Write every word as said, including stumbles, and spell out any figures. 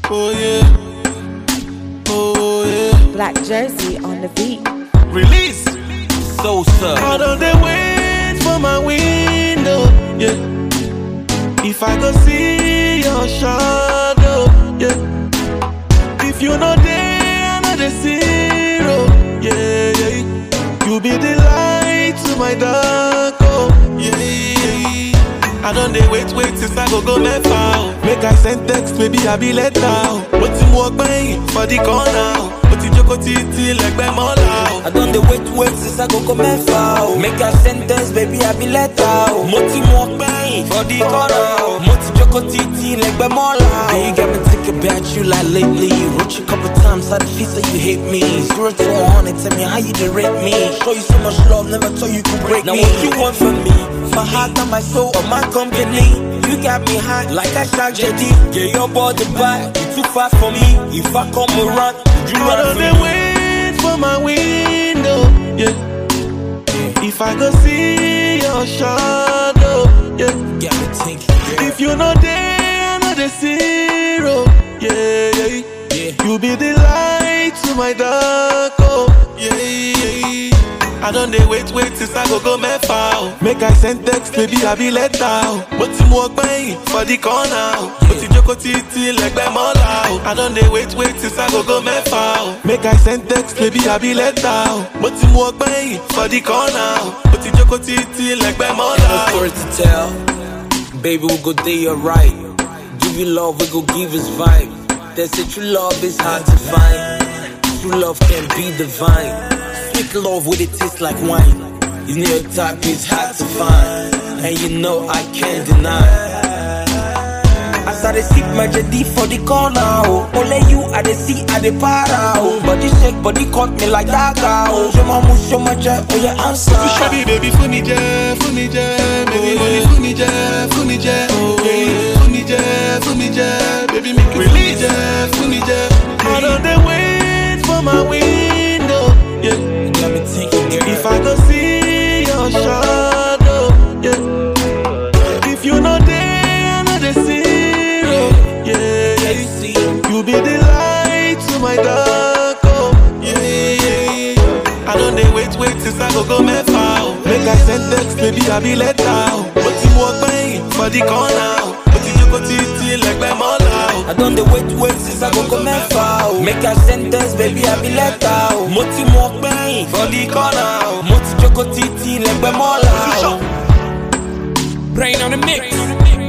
Oh yeah. Oh yeah. Black Jersey on the beat. Release. So sir. I don't they wait for my window. Yeah. If I go see your shadow. Yeah. If you know there, I know the zero. Yeah, yeah. You be the light to my dark. Oh, yeah, yeah. I don't they wait, wait since I go go me foul. Make I send text, maybe I be let down. But you walk by for the corner. But you joko titi like my mola. I don't they wait, wait since I go go me foul. Make a sentence, baby, I be let out. Moti walk by for the corner. Moti joko titi like my mola. Girl, you got me thinking about you like lately. Wrote you a couple times, how the feel say you hate me. Zero to a hundred, tell me how you direct me. Show you so much love, never thought you could break now me. Now what you want from me? My heart and my soul or my company. You got me hot like a shark jetty. Get your body back, you too fast for me. If I come around, would you I run don't for they me? wait for my window. Yeah. If I go see your shadow. Yeah. Got me thinking, girl. If you know there, I know the zero. Yeah, yeah. Yeah. You be the light to my dark. Oh, yeah, yeah. I don't they wait, wait since I go go me foul. Make I send text, maybe I be let down. But you walk by for the corner. But you joko titi like my mola. I don't they wait, wait since I go go me foul. Make I send text, maybe I be let down. But you walk by for the corner. But you joko titi like my mola. No story to tell. Baby, we go day alright. Give you love, we go give us vibe. They say true love is hard to find. True love can be divine. Sweet love with it tastes like wine. You know your type is hard to find. And you know I can't deny. As I dey sip my jedi for the corner, oh. Only you I dey see, I dey para, oh. Body shake, body cut me like daga, oh. Show my mouth, show my jet, oh yeah, answer. Baby, baby, funny jet, funny jet, baby, baby, funny jet, funny jet, baby, funny jet, funny jet, baby, make it funny jet, funny jet. I don't they wait for my window, yeah. You got me thinking, girl. If I go see your shadow, yeah. If you know there, I know the zero, yeah, yeah. You be the light to my dark, oh, yeah, yeah. I don't they wait, wait since I go go me foul. Make I send text, maybe I be let down. But you walk by for the corner. But you joko titi like my mola. I don't dey wait, wait since I go go me foul. Make a sentence, baby, I be let out. Moti walk by for the corner. Moti joko titi like my mola. Brain on the mix.